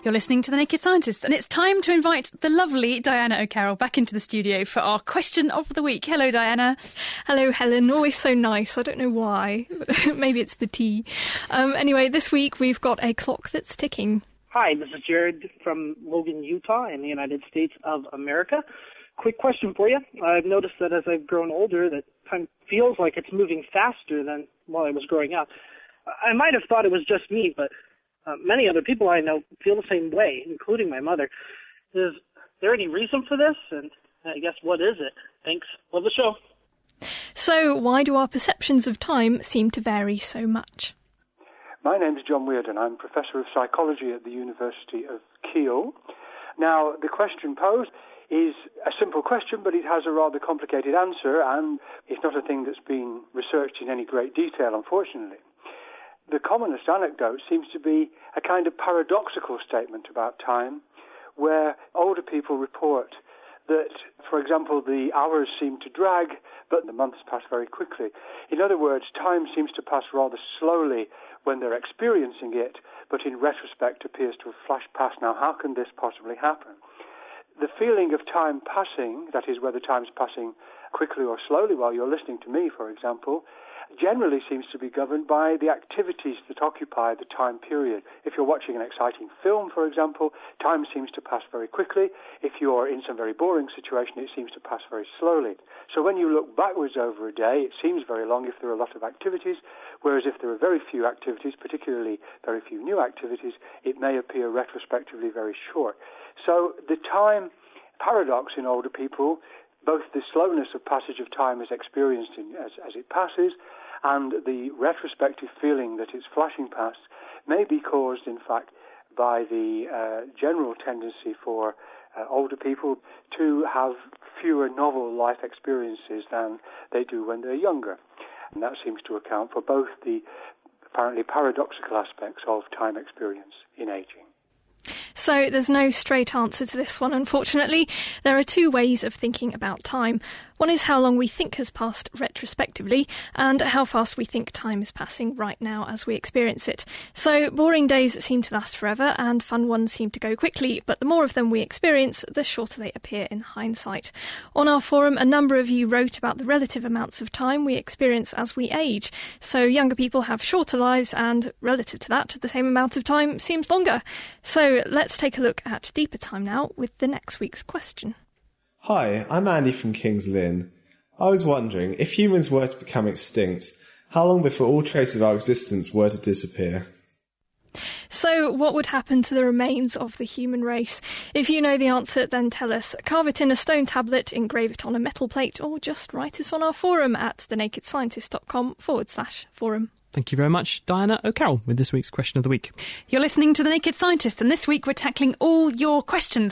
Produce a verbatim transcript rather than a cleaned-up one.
You're listening to The Naked Scientists, and it's time to invite the lovely Diana O'Carroll back into the studio for our question of the week. Hello, Diana. Hello, Helen. Always so nice. I don't know why. Maybe it's the tea. Um, anyway, this week we've got a clock that's ticking. Hi, this is Jared from Logan, Utah in the United States of America. Quick question for you. I've noticed that as I've grown older, that time feels like it's moving faster than while I was growing up. I might have thought it was just me, but uh, many other people I know feel the same way, including my mother. Is there any reason for this? And I guess, what is it? Thanks. Love the show. So, why do our perceptions of time seem to vary so much? My name is John Weirden. I'm Professor of Psychology at the University of Kiel. Now, the question posed is a simple question, but it has a rather complicated answer, and it's not a thing that's been researched in any great detail, unfortunately. The commonest anecdote seems to be a kind of paradoxical statement about time, where older people report that, for example, the hours seem to drag, but the months pass very quickly. In other words, time seems to pass rather slowly when they're experiencing it, but in retrospect appears to have flashed past. Now, how can this possibly happen? The feeling of time passing, that is, whether time's passing quickly or slowly while you're listening to me, for example, generally seems to be governed by the activities that occupy the time period. If you're watching an exciting film, for example, time seems to pass very quickly. If you're in some very boring situation, it seems to pass very slowly. So when you look backwards over a day, it seems very long if there are a lot of activities, whereas if there are very few activities, particularly very few new activities, it may appear retrospectively very short. So the time paradox in older people, both the slowness of passage of time as experienced in, as, as it passes, and the retrospective feeling that it's flashing past, may be caused, in fact, by the uh, general tendency for uh, older people to have fewer novel life experiences than they do when they're younger. And that seems to account for both the apparently paradoxical aspects of time experience in aging. So there's no straight answer to this one, unfortunately. There are two ways of thinking about time. One is how long we think has passed retrospectively, and how fast we think time is passing right now as we experience it. So boring days seem to last forever, and fun ones seem to go quickly, but the more of them we experience, the shorter they appear in hindsight. On our forum, a number of you wrote about the relative amounts of time we experience as we age. So younger people have shorter lives, and relative to that, the same amount of time seems longer. So let's take a look at deeper time now with the next week's question. Hi, I'm Andy from King's Lynn. I was wondering, if humans were to become extinct, how long before all traces of our existence were to disappear? So what would happen to the remains of the human race? If you know the answer, then tell us. Carve it in a stone tablet, engrave it on a metal plate, or just write us on our forum at thenakedscientist.com forward slash forum. Thank you very much, Diana O'Carroll, with this week's Question of the Week. You're listening to The Naked Scientist, and this week we're tackling all your questions.